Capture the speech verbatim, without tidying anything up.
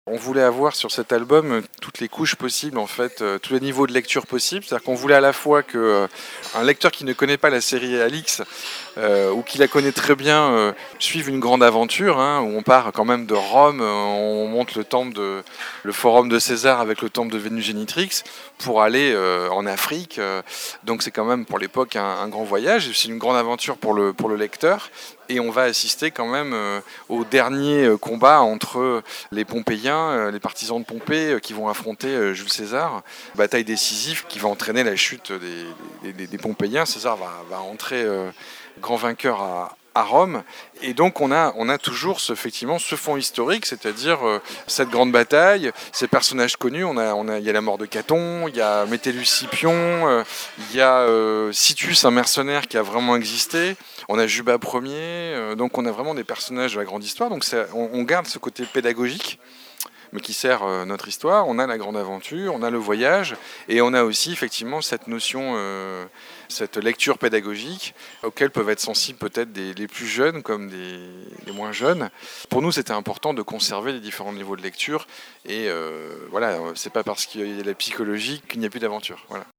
On voulait avoir sur cet album toutes les couches possibles, en fait, euh, tous les niveaux de lecture possibles. C'est-à-dire qu'on voulait à la fois que euh, un lecteur qui ne connaît pas la série Alix euh, ou qui la connaît très bien euh, suive une grande aventure, hein, où on part quand même de Rome, euh, on monte le temple de le forum de César avec le temple de Vénus Génitrix pour aller euh, en Afrique. Euh, donc c'est quand même pour l'époque un, un grand voyage. C'est une grande aventure pour le pour le lecteur. Et on va assister quand même euh, au dernier euh, combat entre les Pompéiens, euh, les partisans de Pompée euh, qui vont affronter euh, Jules César. Bataille décisive qui va entraîner la chute des, des, des Pompéiens. César va, va entrer euh, grand vainqueur à, à Rome. Et donc on a, on a toujours ce, effectivement ce fond historique, c'est-à-dire euh, cette grande bataille, ces personnages connus. On a, on a, il y a la mort de Caton, il y a Métellus Scipion, euh, il y a euh, Citus, un mercenaire qui a vraiment existé. On a Juba Ier, euh, donc on a vraiment des personnages de la grande histoire. Donc on, on garde ce côté pédagogique, mais qui sert euh, notre histoire. On a la grande aventure, on a le voyage, et on a aussi effectivement cette notion, euh, cette lecture pédagogique, auquel peuvent être sensibles peut-être des, les plus jeunes comme des, les moins jeunes. Pour nous, c'était important de conserver les différents niveaux de lecture, et euh, voilà, c'est pas parce qu'il y a la psychologie qu'il n'y a plus d'aventure. Voilà.